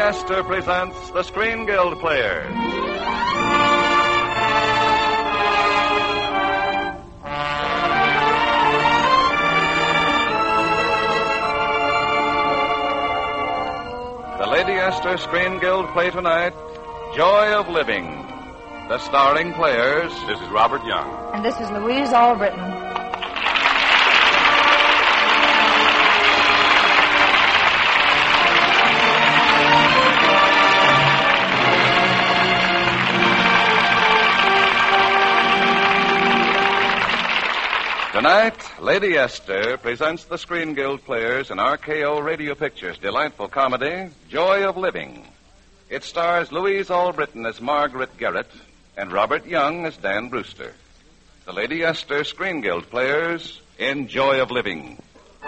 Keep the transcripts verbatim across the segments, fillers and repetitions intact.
Astor presents the Screen Guild Players. The Lady Astor Screen Guild play tonight, Joy of Living. The starring players... This is Robert Young. And this is Louise Albritton. Tonight, Lady Astor presents the Screen Guild Players in R K O Radio Pictures' delightful comedy, Joy of Living. It stars Louise Albritton as Margaret Garrett and Robert Young as Dan Brewster. The Lady Astor Screen Guild Players in Joy of Living.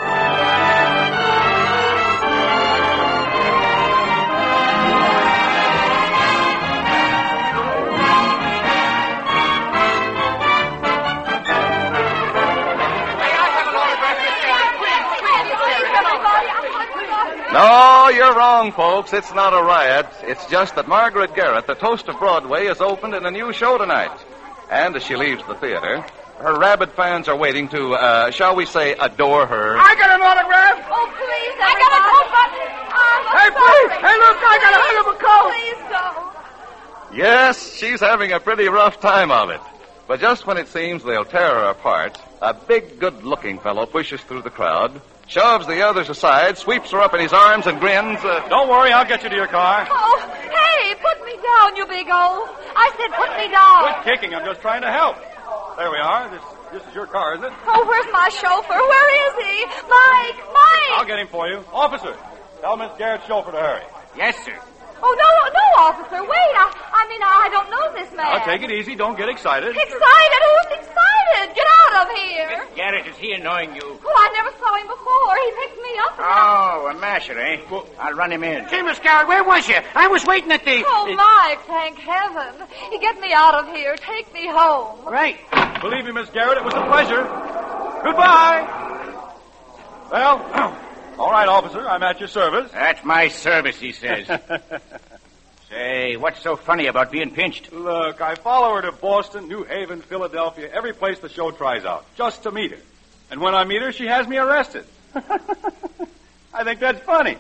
No, you're wrong, folks. It's not a riot. It's just that Margaret Garrett, the toast of Broadway, has opened in a new show tonight. And as she leaves the theater, her rabid fans are waiting to, uh, shall we say, adore her. I got an autograph. Oh, please, I got a coat button. I'm Hey, please. Hey, look, I got a hell of a coat. Please don't. Yes, she's having a pretty rough time of it. But just when it seems they'll tear her apart, a big, good-looking fellow pushes through the crowd, shoves the others aside, sweeps her up in his arms, and grins. Uh, Don't worry, I'll get you to your car. Oh, hey, put me down, you big O. I said put me down. Quit kicking, I'm just trying to help. There we are. This this is your car, isn't it? Oh, where's my chauffeur? Where is he? Mike, Mike. I'll get him for you. Officer, tell Miss Garrett's chauffeur to hurry. Yes, sir. Oh, no, no, officer, wait. I, I mean, I don't know this man. Now, take it easy. Don't get excited. Excited? Who's excited? Get out of here. Miss Garrett, is he annoying you? Oh, I never saw him before. He picked me up. And Oh, a masher, eh? I'll run him in. Hey, Miss Garrett, where was you? I was waiting at the... Oh, Mike, thank heaven. Get me out of here. Take me home. Right. Believe me, Miss Garrett, it was a pleasure. Goodbye. Well, all right, officer, I'm at your service. That's my service, he says. Say, what's so funny about being pinched? Look, I follow her to Boston, New Haven, Philadelphia, every place the show tries out, just to meet her. And when I meet her, she has me arrested. I think that's funny.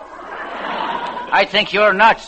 I think you're nuts.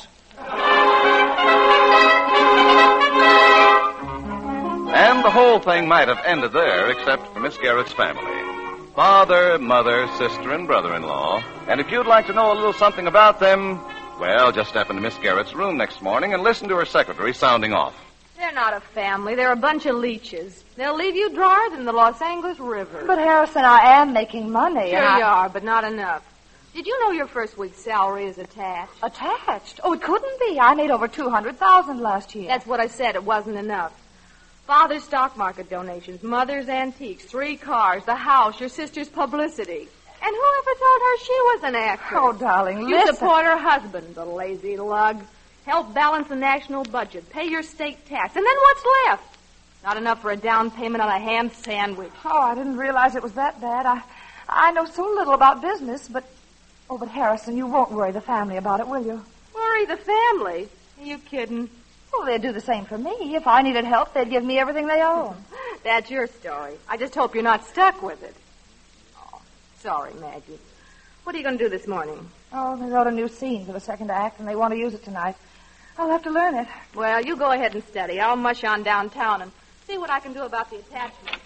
And the whole thing might have ended there, except for Miss Garrett's family. Father, mother, sister, and brother-in-law. And if you'd like to know a little something about them, well, just step into Miss Garrett's room next morning and listen to her secretary sounding off. They're not a family. They're a bunch of leeches. They'll leave you drier than the Los Angeles River. But, Harrison, I am making money. Sure and I... you are, but not enough. Did you know your first week's salary is attached? Attached? Oh, it couldn't be. I made over two hundred thousand dollars last year. That's what I said. It wasn't enough. Father's stock market donations, mother's antiques, three cars, the house, your sister's publicity. And whoever told her she was an actress? Oh, darling, You listen. support her husband, the lazy lug. Help balance the national budget. Pay your state tax. And then what's left? Not enough for a down payment on a ham sandwich. Oh, I didn't realize it was that bad. I I know so little about business, but... Oh, but, Harrison, you won't worry the family about it, will you? Worry the family? Are you kidding? Well, they'd do the same for me. If I needed help, they'd give me everything they own. That's your story. I just hope you're not stuck with it. Oh, sorry, Maggie. What are you going to do this morning? Oh, they wrote a new scene for the second act, and they want to use it tonight. I'll have to learn it. Well, you go ahead and study. I'll mush on downtown and see what I can do about the attachment.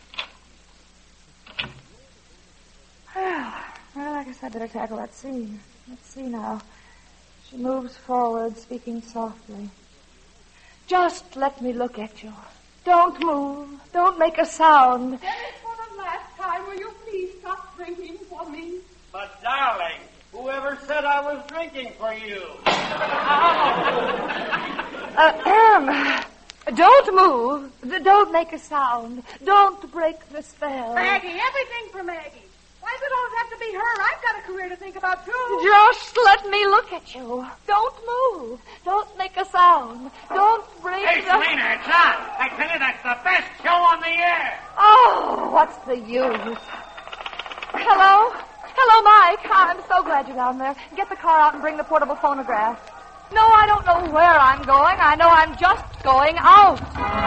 Well, well, I guess I'd better tackle that scene. Let's see now. She moves forward, speaking softly. Just let me look at you. Don't move. Don't make a sound. Dennis, for the last time, will you please stop drinking for me? But, darling, whoever said I was drinking for you? Uh, um, don't move. Don't make a sound. Don't break the spell. Maggie, everything for Maggie. Why does it always have to be her? I've got a career to think about, too. Just let me look at you. Don't move. Don't make a sound. Don't break Hey, the... Selena, it's on. I tell you, that's the best show on the air. Oh, what's the use? Hello? Hello, Mike. I'm so glad you're down there. Get the car out and bring the portable phonograph. No, I don't know where I'm going. I know I'm just going out.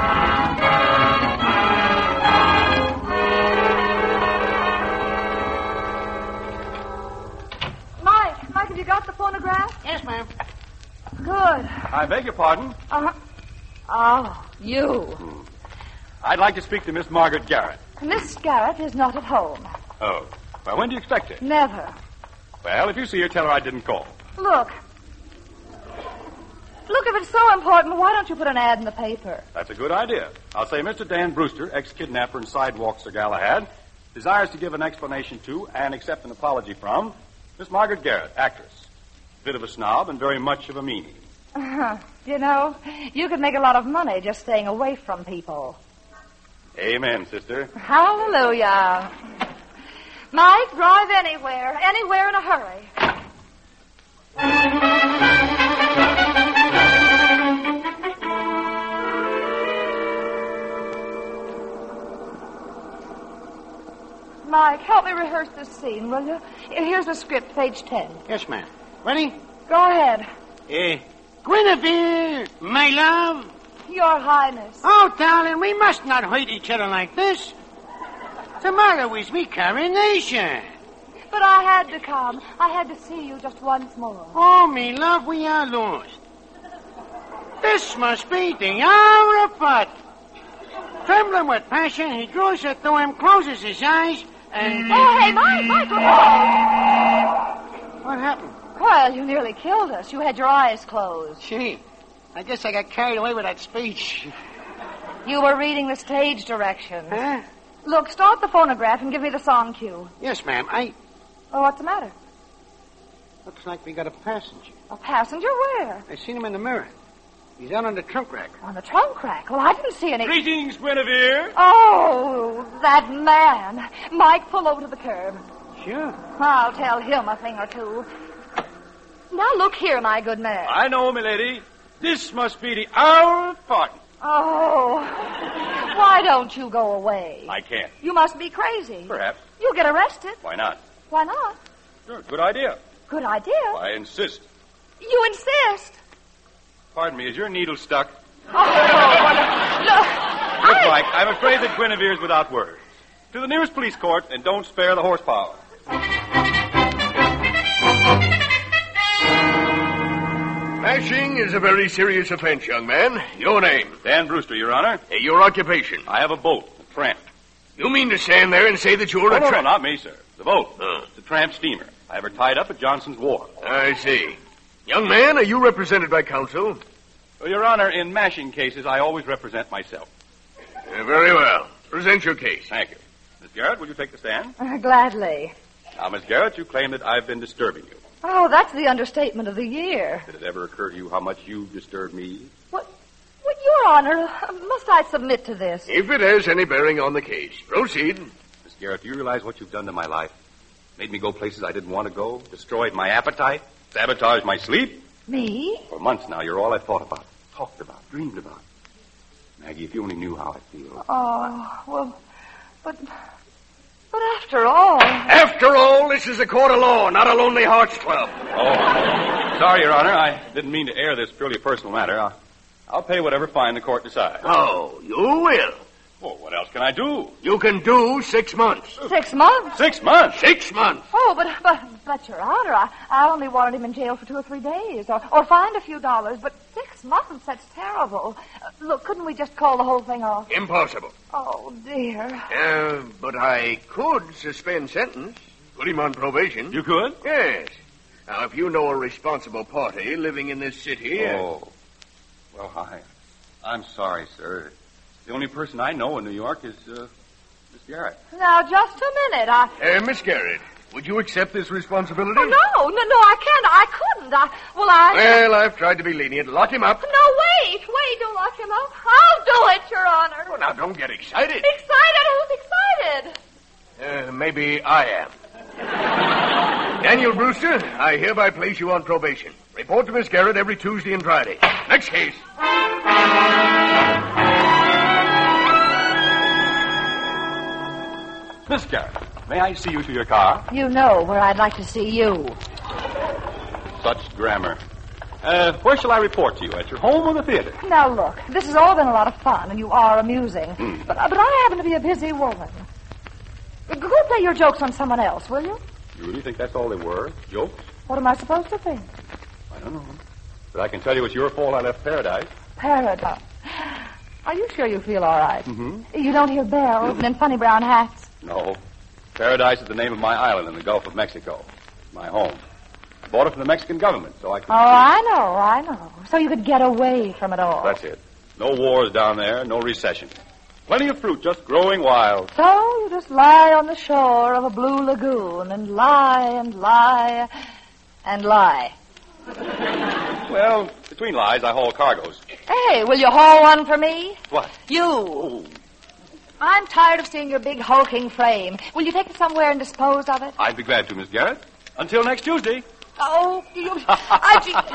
Mike, Mike, have you got the phonograph? Yes, ma'am. Good. I beg your pardon. Uh-huh. Oh, you. I'd like to speak to Miss Margaret Garrett. Miss Garrett is not at home. Oh. Well, when do you expect her? Never. Well, if you see her, tell her I didn't call. Look. Look, if it's so important, why don't you put an ad in the paper? That's a good idea. I'll say Mister Dan Brewster, ex-kidnapper and sidewalk Sir Galahad, desires to give an explanation to and accept an apology from Miss Margaret Garrett, actress. Bit of a snob and very much of a meanie. Uh-huh. You know, you could make a lot of money just staying away from people. Amen, sister. Hallelujah. Mike, drive anywhere, anywhere in a hurry. Mike, help me rehearse this scene, will you? Here's the script, page ten. Yes, ma'am. Ready? Go ahead. Eh, Guinevere, my love. Your Highness. Oh, darling, we must not hurt each other like this. Tomorrow is me coronation. But I had to come. I had to see you just once more. Oh, me love, we are lost. This must be the hour of what? Trembling with passion, he draws her to him, closes his eyes, and... Oh, hey, Mike, Mike. What happened? Well, you nearly killed us. You had your eyes closed. Gee, I guess I got carried away with that speech. You were reading the stage directions. Huh? Look, start the phonograph and give me the song cue. Yes, ma'am. I... Oh, what's the matter? Looks like we got a passenger. A passenger where? I seen him in the mirror. He's out on the trunk rack. On the trunk rack? Well, I didn't see any... Greetings, Guinevere. Oh, that man. Mike, pull over to the curb. Sure. I'll tell him a thing or two. Now, look here, my good man. I know, milady. This must be the hour of parting. Oh, why don't you go away? I can't. You must be crazy. Perhaps. You'll get arrested. Why not? Why not? Sure, good idea. Good idea. I insist. You insist. Pardon me, is your needle stuck? Oh, look. Look, I... Mike, I'm afraid that Guinevere's without words. To the nearest police court, and don't spare the horsepower. Smashing is a very serious offense, young man. Your name? Dan Brewster, Your Honor. Uh, your occupation? I have a boat, a tramp. You mean to stand there and say that you're Oh, a no, no, tramp? not me, sir. The boat. Oh. It's a tramp steamer. I have her tied up at Johnson's Wharf. I see. Young man, are you represented by counsel? Well, Your Honor, in mashing cases, I always represent myself. Uh, very well. Present your case. Thank you. Miss Garrett, will you take the stand? Uh, gladly. Now, Miss Garrett, you claim that I've been disturbing you. Oh, that's the understatement of the year. Did it ever occur to you how much you disturb me? What? What, Your Honor, must I submit to this? If it has any bearing on the case, proceed. Miss Garrett, do you realize what you've done to my life? Made me go places I didn't want to go, destroyed my appetite, sabotaged my sleep. Me? For months now, you're all I've thought about, talked about, dreamed about. Maggie, if you only knew how I feel. Oh, well, but... But after all... After all, this is a court of law, not a Lonely Hearts Club. Oh, sorry, Your Honor. I didn't mean to air this purely personal matter. I'll, I'll pay whatever fine the court decides. Oh, you will. Well, what else can I do? You can do six months. Six months? Six months? Six months. Oh, but, but, but, Your Honor, I, I only wanted him in jail for two or three days, or, or fined a few dollars, but six months, that's terrible. Uh, look, couldn't we just call the whole thing off? Impossible. Oh, dear. Uh, but I could suspend sentence, put him on probation. You could? Yes. Now, if you know a responsible party living in this city... Oh. Well, I, I'm sorry, sir. The only person I know in New York is, uh, Miss Garrett. Now, just a minute, I... Uh, Miss Garrett, would you accept this responsibility? Oh, no, no, no, I can't. I couldn't. I, well, I... Well, I've tried to be lenient. Lock him up. No, wait, wait, don't lock him up. I'll do it, Your Honor. Oh, now, don't get excited. Excited? Who's excited? Uh, maybe I am. Daniel Brewster, I hereby place you on probation. Report to Miss Garrett every Tuesday and Friday. Next case. Miss Garrett, may I see you to your car? You know where I'd like to see you. Such grammar. Uh, where shall I report to you? At your home or the theater? Now, look, this has all been a lot of fun, and you are amusing. Mm. But, uh, but I happen to be a busy woman. Go play your jokes on someone else, will you? You really think that's all they were? Jokes? What am I supposed to think? I don't know. But I can tell you it's your fault I left Paradise. Paradise. Are you sure you feel all right? Mm-hmm. You don't hear bells and in funny brown hats? No. Paradise is the name of my island in the Gulf of Mexico. My home. I bought it from the Mexican government, so I could... Oh, I know, I know. So you could get away from it all. That's it. No wars down there, no recession. Plenty of fruit just growing wild. So you just lie on the shore of a blue lagoon and lie and lie and lie. Well, between lies, I haul cargoes. Hey, will you haul one for me? What? You. Oh, I'm tired of seeing your big hulking frame. Will you take it somewhere and dispose of it? I'd be glad to, Miss Garrett. Until next Tuesday. Oh, you... I just...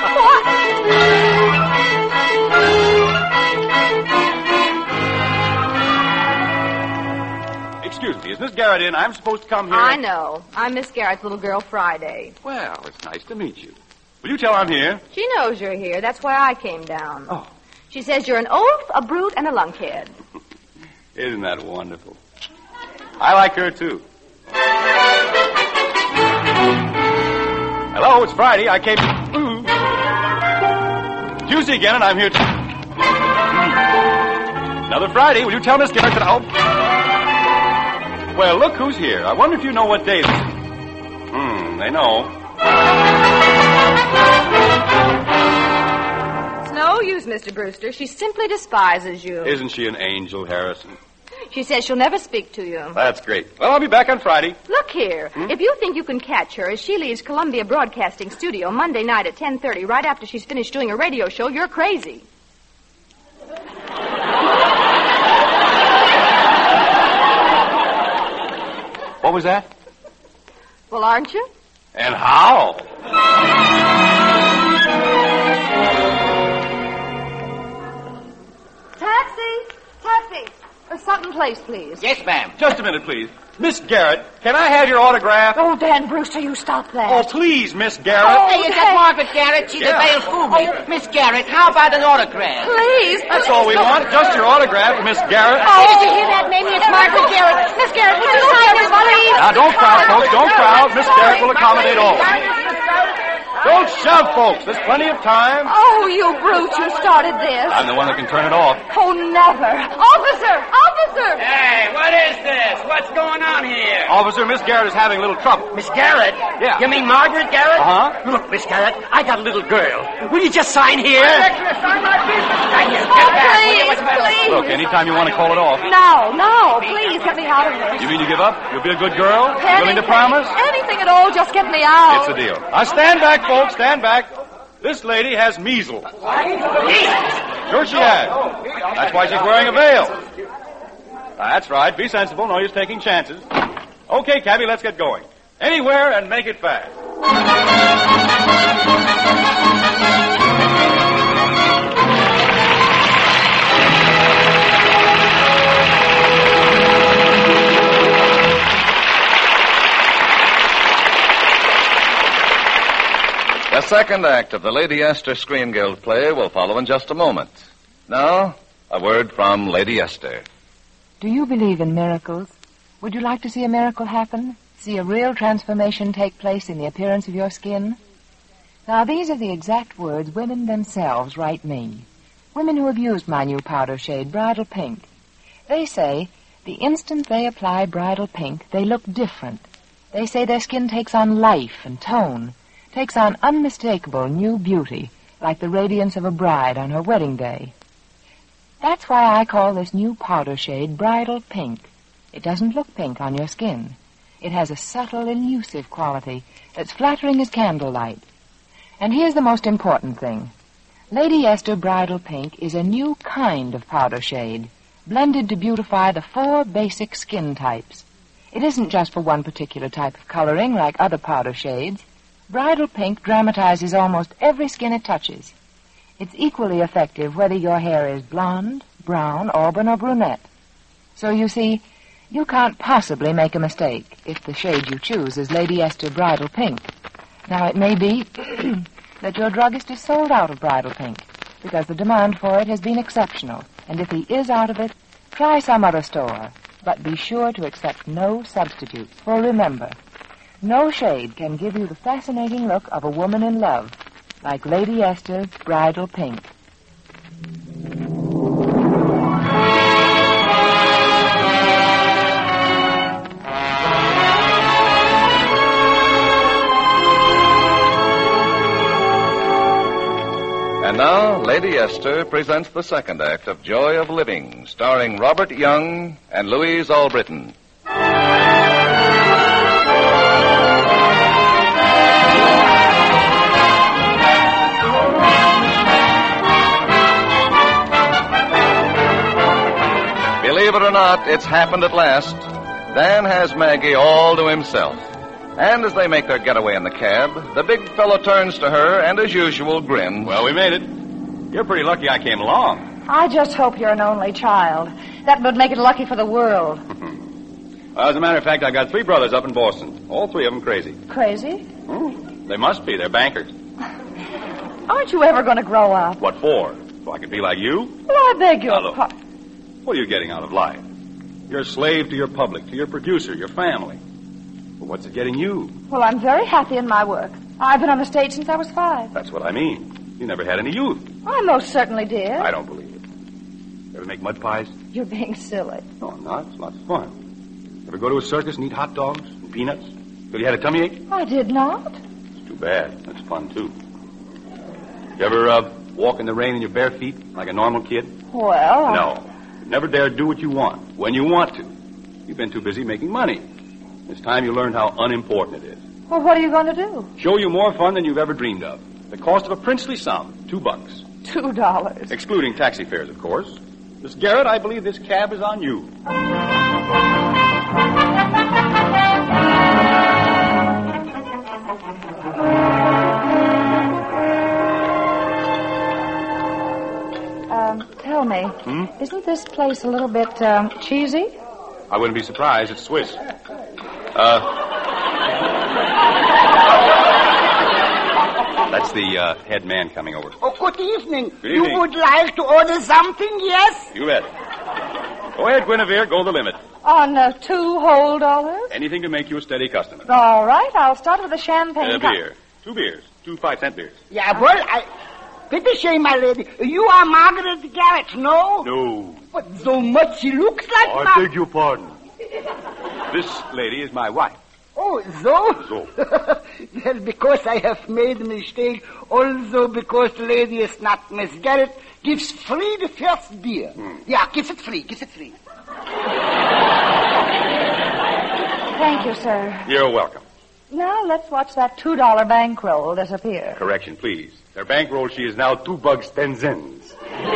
What? Excuse me, is Miss Garrett in? I'm supposed to come here... I know. I'm Miss Garrett's little girl, Friday. Well, it's nice to meet you. Will you tell her I'm here? She knows you're here. That's why I came down. Oh. She says you're an oaf, a brute, and a lunkhead. Isn't that wonderful? I like her, too. Hello, it's Friday. I came... Ooh. Tuesday again, and I'm here to... Another Friday. Will you tell Miss Garrett that I'll... Well, look who's here. I wonder if you know what day this is. Hmm, they know. It's no use, Mister Brewster. She simply despises you. Isn't she an angel, Harrison? She says she'll never speak to you. That's great. Well, I'll be back on Friday. Look here. Hmm? If you think you can catch her as she leaves Columbia Broadcasting Studio Monday night at ten thirty, right after she's finished doing a radio show, you're crazy. What was that? Well, aren't you? And how? Taxi! Taxi! Uh, Sutton Place, please. Yes, ma'am. Just a minute, please. Miss Garrett, can I have your autograph? Oh, Dan Brewster, you stop that. Oh, please, Miss Garrett. Oh, Hey, is that Margaret Garrett? She's Yeah. a veiled fool me. Miss Garrett, how about an autograph? Please. That's all we want. Just your autograph, Miss Garrett. Oh, Did you hear that, Mamie? It's Margaret Garrett. Miss Garrett, would you sign this, please? Now, don't crowd, folks. Don't crowd. Miss Garrett will accommodate all. Don't shout, folks. There's plenty of time. Oh, you brute, you started this. I'm the one that can turn it off. Oh, never. Officer! Officer! Hey, what is this? What's going on here? Officer, Miss Garrett is having a little trouble. Miss Garrett? Yeah. You mean Margaret Garrett? Uh-huh. Look, Miss Garrett, I got a little girl. Will you just sign here? Sign my business. Please, please. Look, anytime you want to call it off. No, no, please get me out of this. You mean you give up? You'll be a good girl? Willing to promise? Anything at all, just get me out. It's a deal. Now, stand back, folks. Stand back. This lady has measles. Sure she has. That's why she's wearing a veil. That's right. Be sensible. No use taking chances. Okay, cabby, let's get going. Anywhere and make it fast. The second act of the Lady Esther Screen Guild play will follow in just a moment. Now, a word from Lady Esther. Do you believe in miracles? Would you like to see a miracle happen? See a real transformation take place in the appearance of your skin? Now, these are the exact words women themselves write me. Women who have used my new powder shade, Bridal Pink. They say, the instant they apply Bridal Pink, they look different. They say their skin takes on life and tone, takes on unmistakable new beauty, like the radiance of a bride on her wedding day. That's why I call this new powder shade Bridal Pink. It doesn't look pink on your skin. It has a subtle, elusive quality that's flattering as candlelight. And here's the most important thing. Lady Esther Bridal Pink is a new kind of powder shade, blended to beautify the four basic skin types. It isn't just for one particular type of coloring like other powder shades. Bridal Pink dramatizes almost every skin it touches. It's equally effective whether your hair is blonde, brown, auburn, or brunette. So you see, you can't possibly make a mistake if the shade you choose is Lady Esther Bridal Pink. Now, it may be that your druggist is sold out of Bridal Pink because the demand for it has been exceptional. And if he is out of it, try some other store. But be sure to accept no substitutes. For remember, no shade can give you the fascinating look of a woman in love like Lady Esther's Bridal Pink. And now, Lady Esther presents the second act of Joy of Living, starring Robert Young and Louise Albritton. Believe it or not, it's happened at last. Dan has Maggie all to himself. And as they make their getaway in the cab, the big fellow turns to her and, as usual, grins. Well, we made it. You're pretty lucky I came along. I just hope you're an only child. That would make it lucky for the world. Well, as a matter of fact, I got three brothers up in Boston. All three of them crazy. Crazy? Hmm. They must be. They're bankers. Aren't you ever going to grow up? What for? So I could be like you? Well, I beg your Now, pardon. What are you getting out of life? You're a slave to your public, to your producer, your family. Well, what's it getting you? Well, I'm very happy in my work. I've been on the stage since I was five. That's what I mean. You never had any youth. I most certainly did. I don't believe it. You ever make mud pies? You're being silly. No, I'm not. It's lots of fun. Ever go to a circus and eat hot dogs and peanuts? Till you had a tummy ache? I did not. It's too bad. That's fun, too. You ever uh, walk in the rain in your bare feet like a normal kid? Well, I... No. You never dare do what you want, when you want to. You've been too busy making money. It's time you learned how unimportant it is. Well, what are you going to do? Show you more fun than you've ever dreamed of. The cost of a princely sum, two bucks. Two dollars. Excluding taxi fares, of course. Miss Garrett, I believe this cab is on you. Um, tell me, Hmm? isn't this place a little bit um, cheesy? I wouldn't be surprised. It's Swiss. Uh... That's the uh, head man coming over. Oh, good evening. Good evening. You would like to order something, yes? You bet. Go ahead, Guinevere. Go the limit. On uh, two whole dollars? Anything to make you a steady customer. All right, I'll start with a champagne. Uh, cup. beer. Two beers. Two five-cent beers. Yeah, well, I... Pity shame, my lady. You are Margaret Garrett, no? No. But so much she looks like I Mar- beg your pardon. This lady is my wife. Oh, so? So. Well, because I have made a mistake, also because the lady is not Miss Garrett, gives free the first beer. Hmm. Yeah, give it free, give it free. Thank you, sir. You're welcome. Now let's watch that two dollar bankroll disappear. Correction, please. Their bankroll, she is now two bucks, ten cents.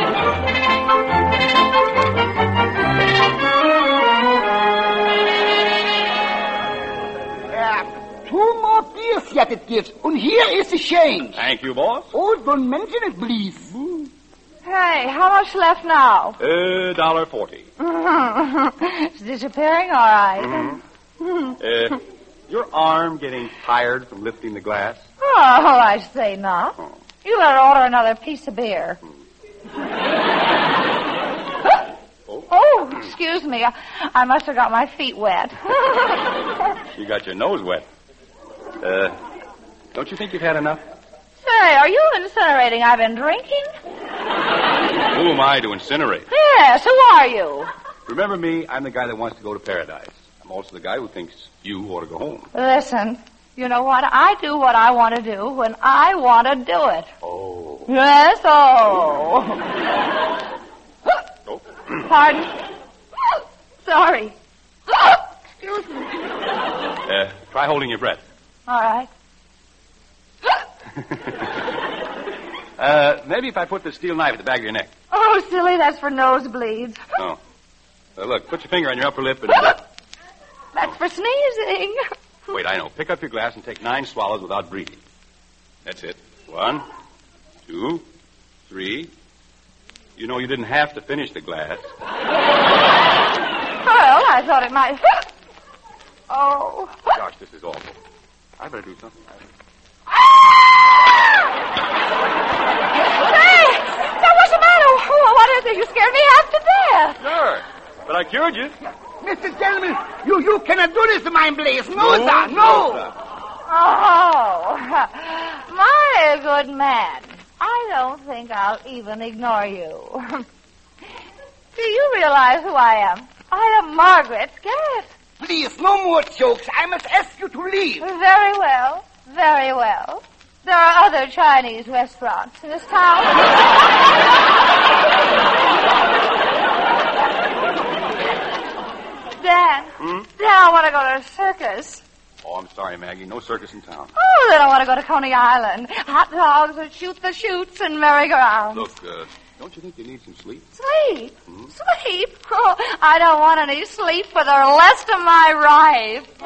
Two more beers yet it gives. And here is the change. Thank you, boss. Oh, don't mention it, please. Hey, how much left now? Uh, dollar forty. It's disappearing, all right. Mm-hmm. Uh, your arm getting tired from lifting the glass? Oh, I say not. Oh. You better order another piece of beer. Oh. Oh, excuse me. I, I must have got my feet wet. You got your nose wet. Uh, don't you think you've had enough? Say, are you incinerating I've been drinking? Who am I to incinerate? Yes, who are you? Remember me, I'm the guy that wants to go to paradise. I'm also the guy who thinks you ought to go home. Listen, you know what? I do what I want to do when I want to do it. Oh. Yes, oh. Oh. Pardon? Sorry. Excuse me. Uh, try holding your breath. All right. uh, maybe if I put the steel knife at the back of your neck. Oh, silly, that's for nosebleeds. Oh. Uh, look, put your finger on your upper lip and... Uh, that's for sneezing. wait, I know. Pick up your glass and take nine swallows without breathing. That's it. One, two, three. You know you didn't have to finish the glass. Well, I thought it might... Oh. Gosh, this is awful. I better do something. Hey, now what's the matter? What is it? You scared me half to death. Sure. But I cured you. Mister Gentleman, you, you cannot do this, mein Blaze. No, No, sir, no, no. sir. Oh, my good man. I don't think I'll even ignore you. Do you realize who I am? I am Margaret Garrett. Please, no more jokes. I must ask you to leave. Very well, very well. There are other Chinese restaurants in this town. Dan, Hmm? Dan, I want to go to a circus. Oh, I'm sorry, Maggie. No circus in town. Oh, then I want to go to Coney Island. Hot dogs and shoot the chutes and merry-go-rounds. Look, uh, don't you think you need some sleep? Sleep? Hmm? Sleep? Oh, I don't want any sleep for the rest of my life.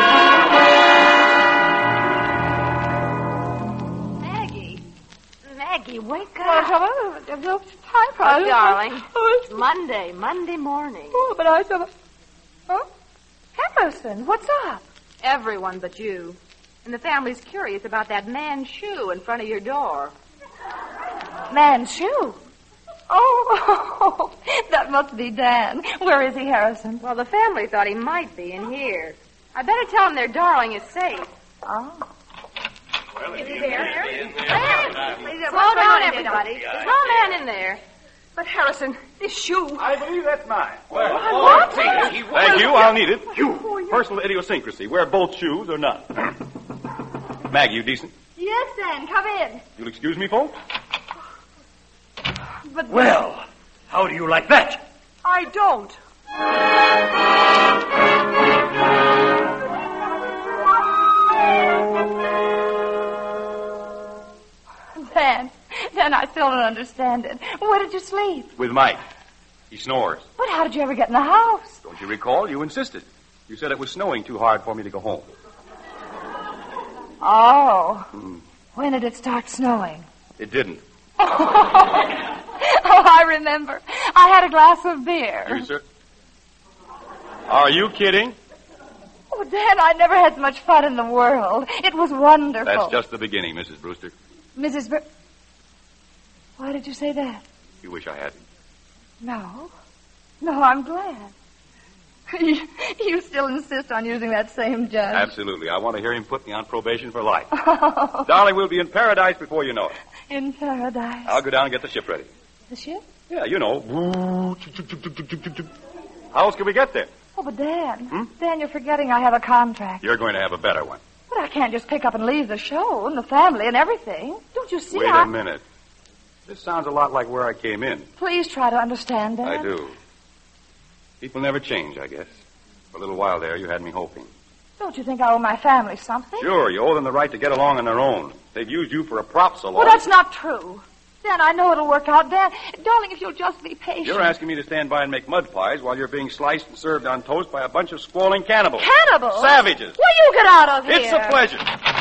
Maggie. Maggie, wake What's up. up? No time, Oh, darling. Oh, It's Monday, Monday morning. oh, but I saw... Oh? Harrison, what's up? Everyone but you. And the family's curious about that man's shoe in front of your door. Man's shoe. Oh, that must be Dan. Where is he, Harrison? Well, the family thought he might be in here. I better tell them their darling is safe. Oh. Is he there? Slow down, everybody. There's no man in there. But, Harrison, this shoe... I believe that's mine. What? Thank you. I'll need it. You. Personal idiosyncrasy. Wear both shoes or none. Maggie, you decent? Yes, Dan, come in. You'll excuse me, folks? But Well, how do you like that? I don't. Dan, Dan, I still don't understand it. Where did you sleep? With Mike. He snores. But how did you ever get in the house? Don't you recall? You insisted. You said it was snowing too hard for me to go home. Oh. Hmm. When did it start snowing? It didn't. Oh, I remember. I had a glass of beer. You, sir? Are you kidding? Oh, Dan, I never had so much fun in the world. It was wonderful. That's just the beginning, Missus Brewster. Missus Bur... Why did you say that? You wish I hadn't. No. No, I'm glad. You, you still insist on using that same judge. Absolutely. I want to hear him put me on probation for life. Oh, Darling, we'll be in paradise before you know it. in paradise. I'll go down and get the ship ready. The ship? Yeah, you know. How else can we get there? Oh, but Dan. Hmm? Dan, you're forgetting I have a contract. You're going to have a better one. But I can't just pick up and leave the show and the family and everything. Don't you see? Wait I... a minute. This sounds a lot like where I came in. Please try to understand, Dan. I do. People never change, I guess. For a little while there, you had me hoping. Don't you think I owe my family something? Sure, you owe them the right to get along on their own. They've used you for a prop so long. Well, that's not true. Dan, I know it'll work out. Dan, darling, if you'll just be patient. You're asking me to stand by and make mud pies while you're being sliced and served on toast by a bunch of squalling cannibals. Cannibals? Savages. Will you get out of here? It's a pleasure.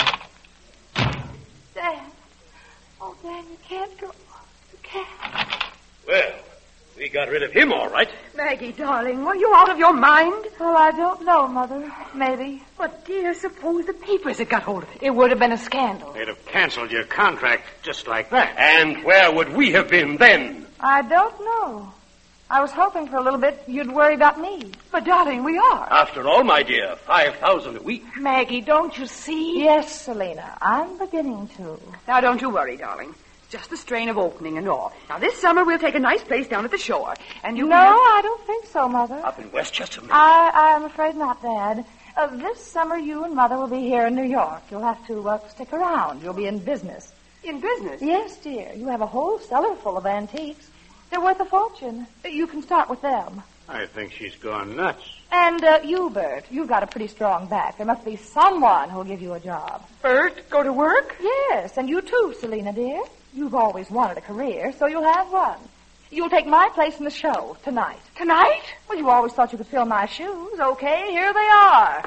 Dan. Oh, Dan, you can't go. You can't. Well, we got rid of him all right. Maggie, darling, were you out of your mind? Well, I don't know, Mother. Maybe. But, dear, suppose the papers had got hold of it. It would have been a scandal. They'd have canceled your contract just like that. And where would we have been then? I don't know. I was hoping for a little bit you'd worry about me. But, darling, we are. After all, my dear, five thousand a week. Maggie, don't you see? Yes, Selena, I'm beginning to. Now, don't you worry, darling. Just the strain of opening and all. Now, this summer we'll take a nice place down at the shore. And you No, can have... I don't think so, Mother. Up in Westchester, maybe. I, I'm afraid not, Dad. Uh, this summer you and Mother will be here in New York. You'll have to uh, stick around. You'll be in business. In business? Yes, dear. You have a whole cellar full of antiques. They're worth a fortune. You can start with them. I think she's gone nuts. And uh, you, Bert, you've got a pretty strong back. There must be someone who'll give you a job. Bert, go to work? Yes, and you too, Selena, dear. You've always wanted a career, so you'll have one. You'll take my place in the show tonight. Tonight? Well, you always thought you could fill my shoes. Okay, here they are.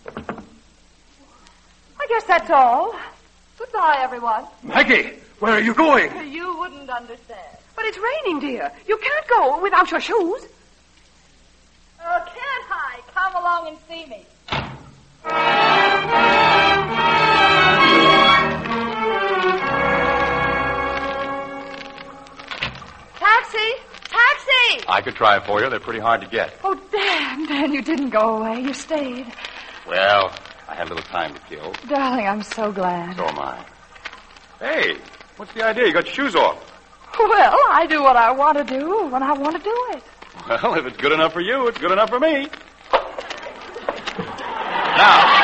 I guess that's all. Goodbye, everyone. Maggie, where are you going? You wouldn't understand. But it's raining, dear. You can't go without your shoes. Oh, can't I? Come along and see me. try for you. They're pretty hard to get. Oh, Dan, Dan, you didn't go away. You stayed. Well, I had a little time to kill. Darling, I'm so glad. So am I. Hey, what's the idea? You got your shoes off. Well, I do what I want to do when I want to do it. Well, if it's good enough for you, it's good enough for me. Now,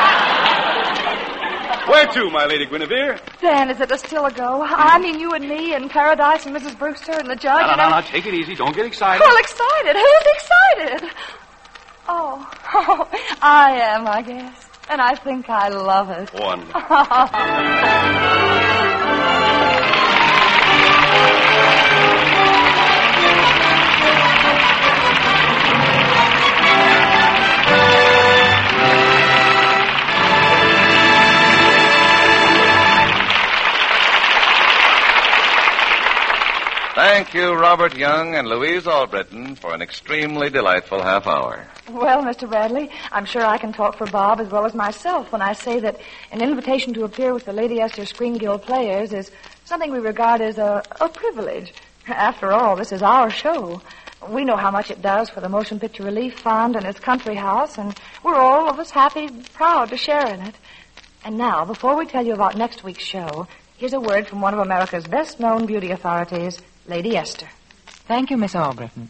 where to, my Lady Guinevere? Dan, is it a still a go? I mean, you and me and Paradise and Missus Brewster and the judge. No, no, and no, I... no, take it easy. Don't get excited. Well, excited? Who's excited? Oh, oh, I am, I guess. And I think I love it. Wonderful. Thank you, Robert Young and Louise Albritton, for an extremely delightful half hour. Well, Mister Bradley, I'm sure I can talk for Bob as well as myself when I say that an invitation to appear with the Lady Esther Screen Guild Players is something we regard as a, a privilege. After all, this is our show. We know how much it does for the Motion Picture Relief Fund and its country house, and we're all of us happy, proud to share in it. And now, before we tell you about next week's show, here's a word from one of America's best-known beauty authorities, Lady Esther. Thank you, Miss Albritton.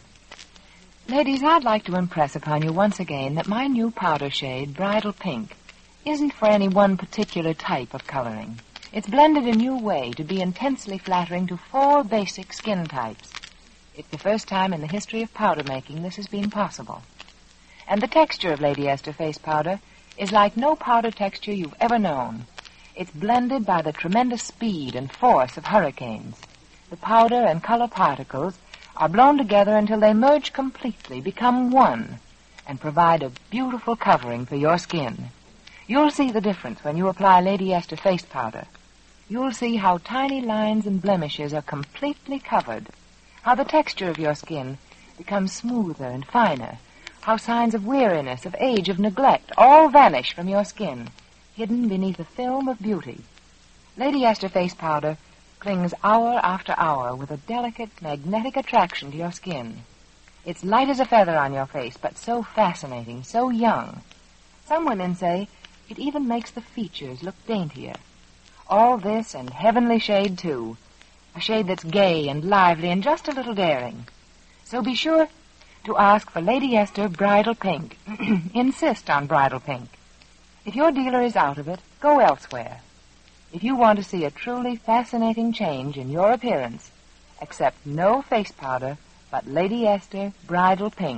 Ladies, I'd like to impress upon you once again that my new powder shade, Bridal Pink, isn't for any one particular type of coloring. It's blended a new way to be intensely flattering to four basic skin types. It's the first time in the history of powder making this has been possible. And the texture of Lady Esther face powder is like no powder texture you've ever known. It's blended by the tremendous speed and force of hurricanes. The powder and color particles are blown together until they merge completely, become one, and provide a beautiful covering for your skin. You'll see the difference when you apply Lady Esther face powder. You'll see how tiny lines and blemishes are completely covered, how the texture of your skin becomes smoother and finer, how signs of weariness, of age, of neglect all vanish from your skin, hidden beneath a film of beauty. Lady Esther face powder clings hour after hour with a delicate, magnetic attraction to your skin. It's light as a feather on your face, but so fascinating, so young. Some women say it even makes the features look daintier. All this and heavenly shade, too. A shade that's gay and lively and just a little daring. So be sure to ask for Lady Esther Bridal Pink. Insist on Bridal Pink. If your dealer is out of it, go elsewhere. If you want to see a truly fascinating change in your appearance, accept no face powder but Lady Esther Bridal Pink.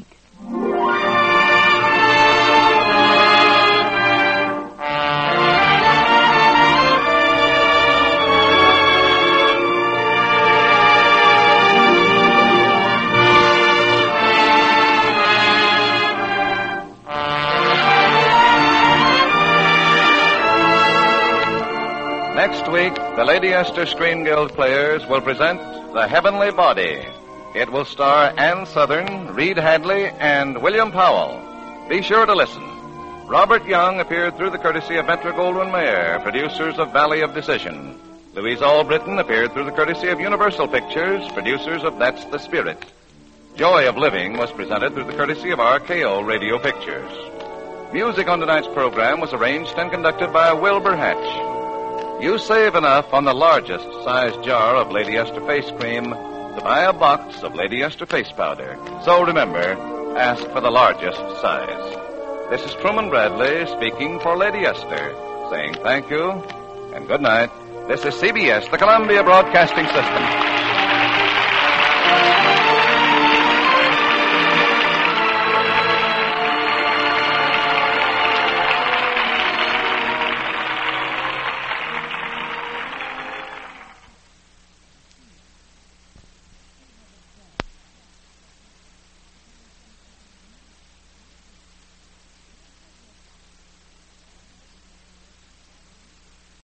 Next week, the Lady Esther Screen Guild Players will present The Heavenly Body. It will star Ann Southern, Reed Hadley, and William Powell. Be sure to listen. Robert Young appeared through the courtesy of Metro-Goldwyn-Mayer, producers of Valley of Decision. Louise Albritton appeared through the courtesy of Universal Pictures, producers of That's the Spirit. Joy of Living was presented through the courtesy of R K O Radio Pictures. Music on tonight's program was arranged and conducted by Wilbur Hatch. You save enough on the largest size jar of Lady Esther face cream to buy a box of Lady Esther face powder. So remember, ask for the largest size. This is Truman Bradley speaking for Lady Esther, saying thank you and good night. This is C B S, the Columbia Broadcasting System.